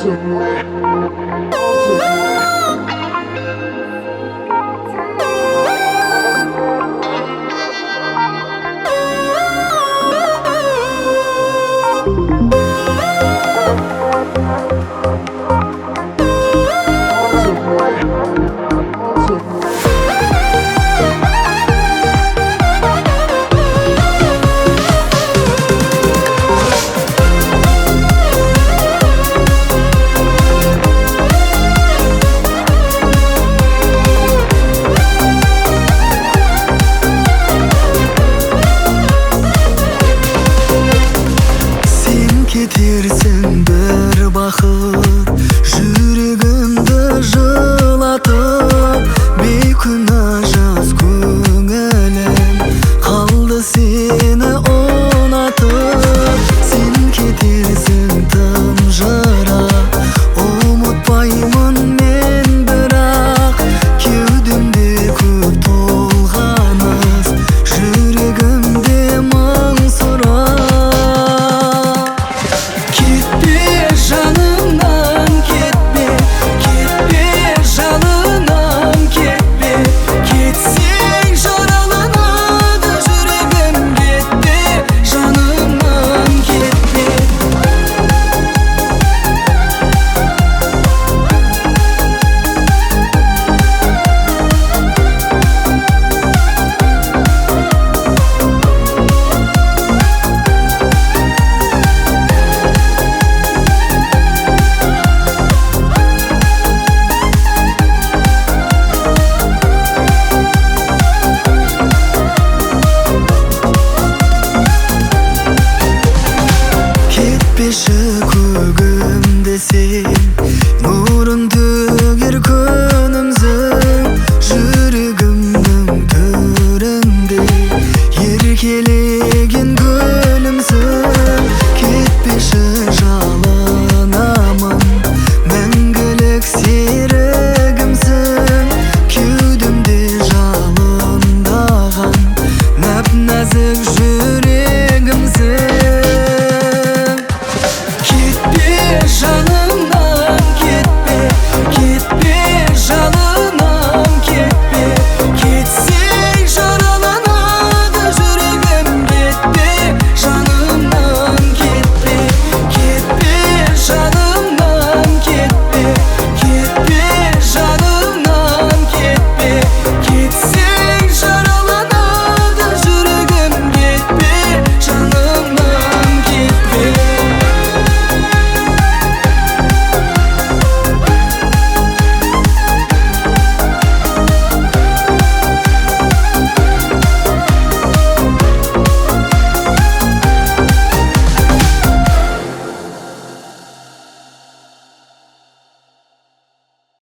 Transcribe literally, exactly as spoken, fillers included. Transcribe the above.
Кетерсің бір бақыт, жүрегімді жылатып. Бейкүнә жаз көңілім қалды сені ұнатып. Сен кетерсің тым жырақ, ұмытпаймын мен бірақ. Кеудемде көп толғаныс, жүрегімде мың сұрақ. Жанымнан кетпе, кетпе, жанымнан кетпе. Кетсең жараланады жүрегім, кетпе, жанымнан кетпе. Кетпеші көгімде сен, нұрыңды